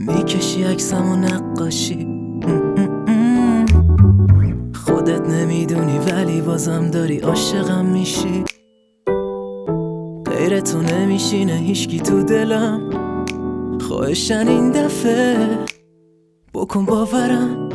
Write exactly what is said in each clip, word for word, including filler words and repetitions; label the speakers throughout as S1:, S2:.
S1: میکشی عکسمو نقاشی، خودت نمیدونی ولی بازم داری عاشقم میشی. غیر تو نمیشینه هیچکی تو دلم، خواهشن این دفعه بکن باورم.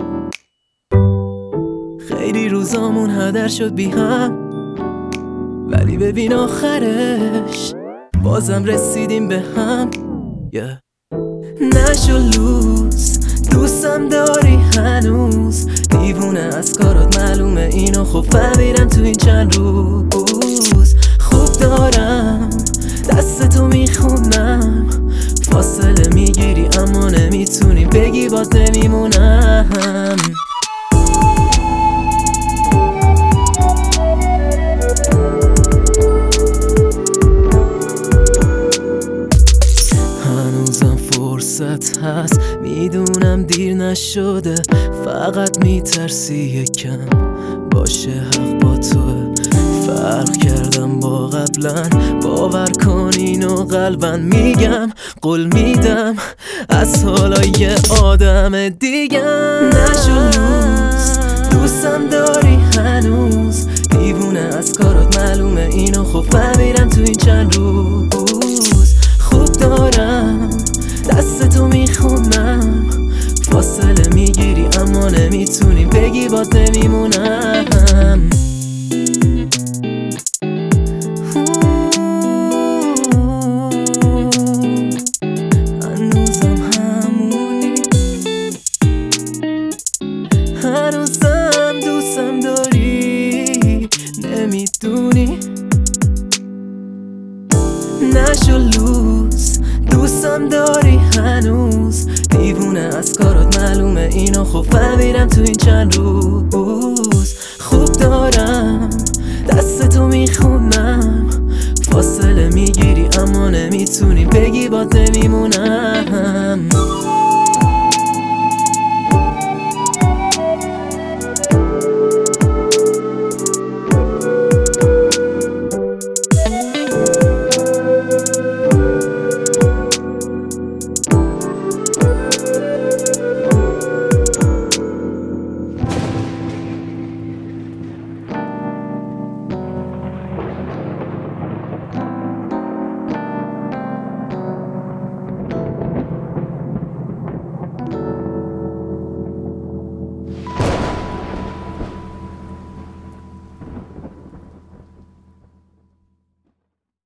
S1: خیلی روزامون هدر شد بی هم، ولی ببین آخرش بازم رسیدیم به هم. yeah. نشو لوس، دوستم داری هنوز، دیوونه از کارات معلومه اینو خب فهمیدم تو این چند روز. خوب دارم دستتو میخونم، فاصله میگیری اما نمیتونی بگی باد نمیمونم. هنوزم فرصت هست، میدونم دیر نشده، فقط میترسی یکم باشه حق با توه. فرق کردم با قبلا، باور کن اینو قلبا میگم، قول میدم از حالا یه آدم دیگم. نشو لوس، دوستم داری هنوز، دیوونه از کارات معلومه اینو خب فهمیدم تو این چند روز. خوب دارم دستتو میخونم، فاصله میگیری اما نمیتونی بگی باد نمیمونم.